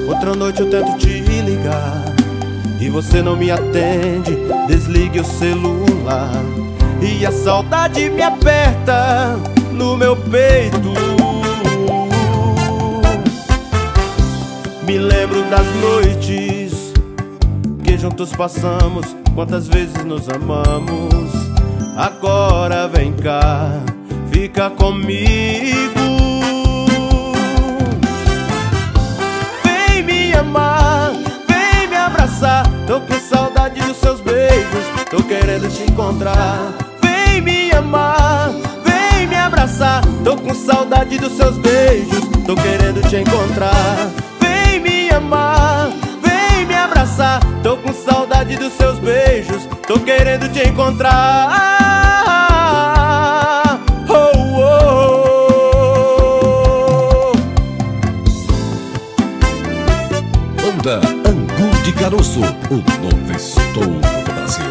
Outra noite eu tento te ligar e você não me atende. Desligue o celular e a saudade me aperta no meu peito. Me lembro das noites que juntos passamos, quantas vezes nos amamos. Agora vem cá, fica comigo. Vem me amar, vem me abraçar. Tô com saudade dos seus beijos, tô querendo te encontrar. Vem me amar, vem me abraçar. Tô com saudade dos seus beijos, tô querendo te encontrar. Vem me amar, vem me abraçar. Tô com saudade dos seus beijos, tô querendo te encontrar. Oh, oh. Banda Angu de Caroço, o novo estouro do Brasil.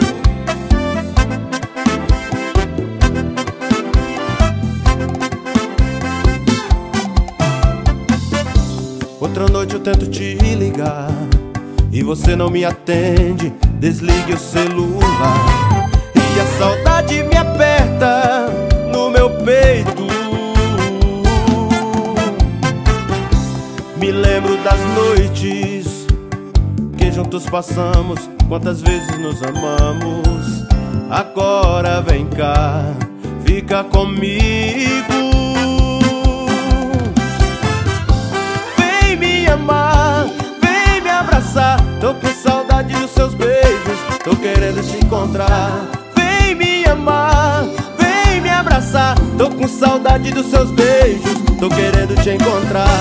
Outra noite eu tento te ligar e você não me atende. Desligue o celular e a saudade me aperta no meu peito. Me lembro das noites que juntos passamos, quantas vezes nos amamos. Agora vem cá, fica comigo. Vem me amar, vem me abraçar. Tô com saudade dos seus beijos, tô querendo te encontrar. Vem me amar, vem me abraçar. Tô com saudade dos seus beijos, tô querendo te encontrar.